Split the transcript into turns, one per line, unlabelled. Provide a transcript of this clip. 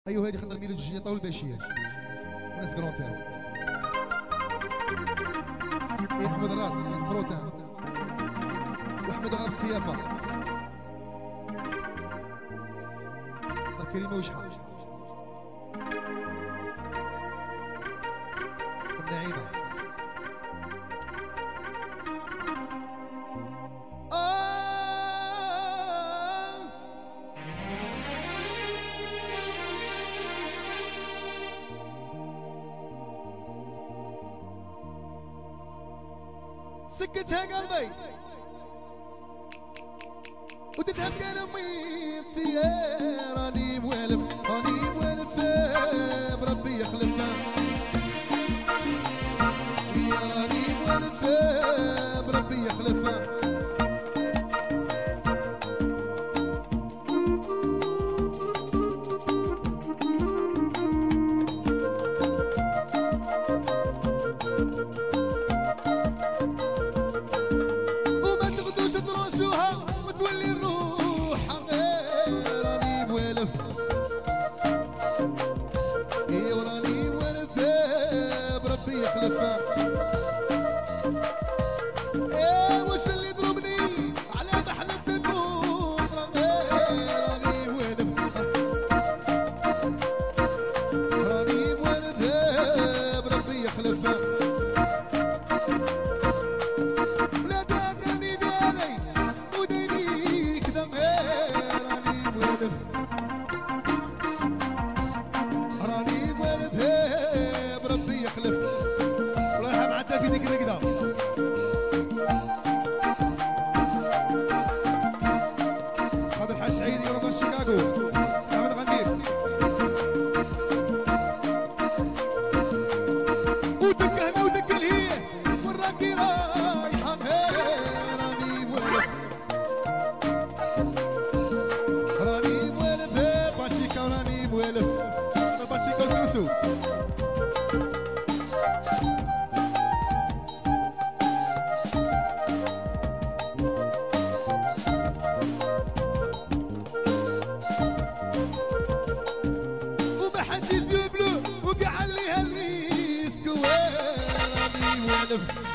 ايوه هادي خطر ميلودجيه طول الباشيه ناس كرونتين اي محمود الراس ناس فروتان واحمد غرب السيافه كريمه وشحه النعيمه سكتها قلبي وتذهب قلبي بسيار راني موالف بربي يخلفنا يا راني موالف بربي يخلفنا وتولي الروح غير راني موالف اي وراني موالف بربي يخلفها اي واش اللي يضربني على محنة الموت غير راني موالف راني موالف بربي يخلفها راني موالف بربي يخلف الله يرحم عدى في ديك الرقدة هذا الحاج سعيد يرضى شيكاغو تعال نغني ودك هنا ودك الهيه والراكي رايحة راني موالف راني موالف باتشيكا وراني موالف باتشيكا سوسو وبحجز يبلو وقع لي هالريسك وين راني موالف